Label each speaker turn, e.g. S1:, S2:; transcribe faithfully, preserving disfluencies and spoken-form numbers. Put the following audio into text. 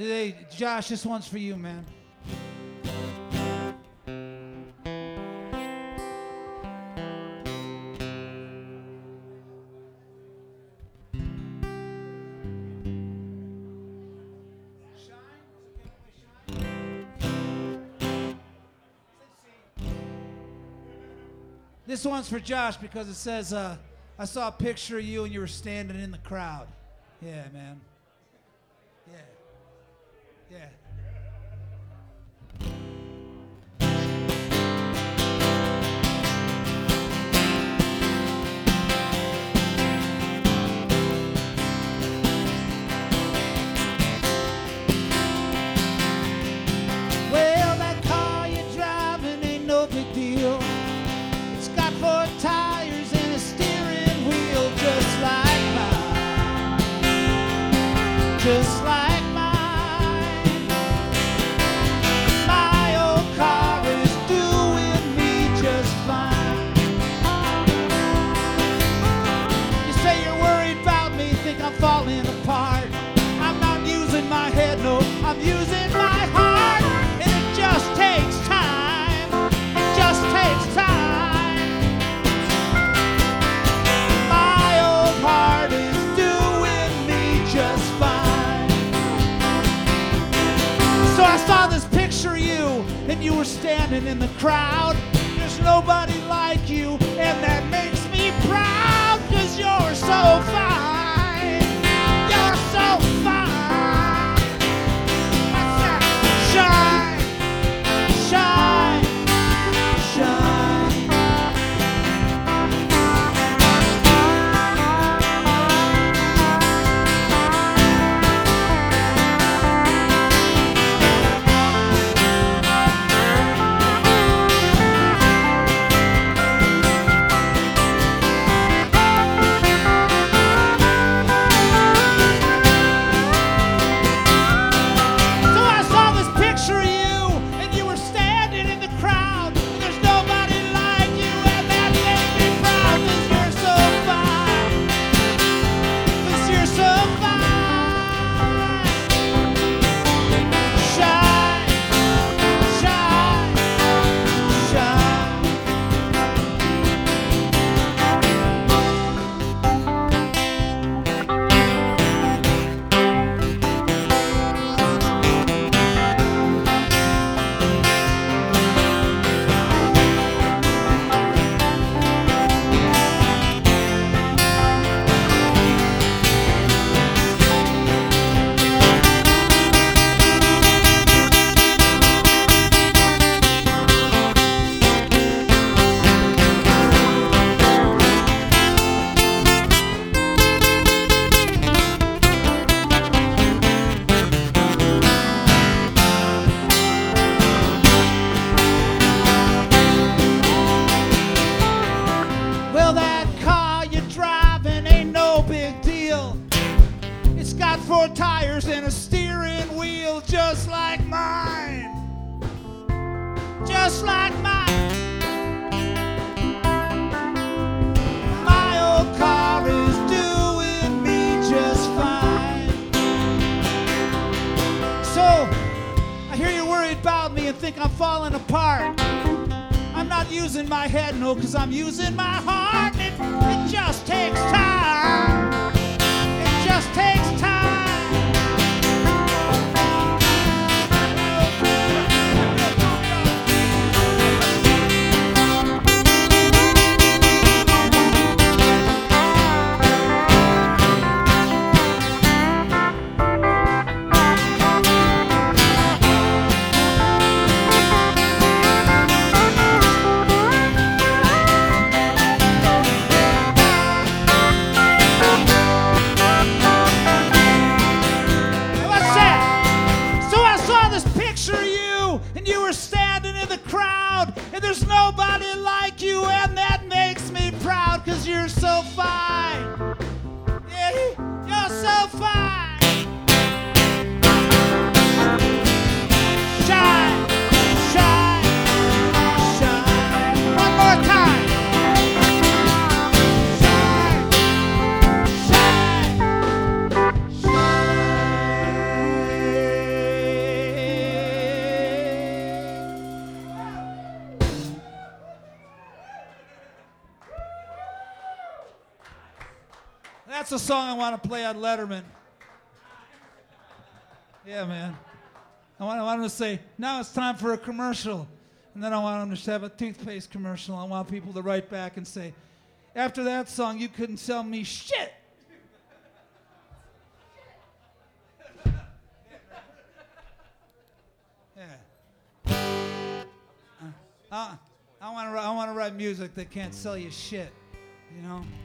S1: Hey, Josh, this one's for you, man. This one's for Josh because it says, uh, I saw a picture of you and you were standing in the crowd. Yeah, man. Yeah. Yeah. Well, that car you're driving ain't no big deal. It's got four tires and a steering wheel just like mine. Just like mine. My old car is doing me just fine. You say you're worried about me, think I'm falling apart. I'm not using my head, no, I'm using my heart. And it just takes time. It just takes time. My old heart is doing me just fine. So I saw this picture of you, and you were standing in the crowd. There's nobody like you, and that makes me proud, 'cause you're so fine. You're so fine. What's that? Shine, shine, shine. So I saw this picture of you, and you were standing in the crowd. There's nobody like you, and that made me proud, 'cause you're so fine. 'Cause you're so fine. Shine, shine, shine. Well, that car you're driving ain't no big deal. It's got four tires and a steering wheel just like mine. Just like mine. My old car is doing me just fine. So, I hear you're worried about me and think I'm falling apart. I'm not using my head, no, 'cause I'm using my heart. It, it just takes time. It just takes time. That's a song I want to play on Letterman. Yeah, man. I want, I want him to say, now it's time for a commercial. And then I want him to have a toothpaste commercial. I want people to write back and say, after that song, you couldn't sell me shit. Yeah. Uh, I, I want to I want to write music that can't sell you shit, you know?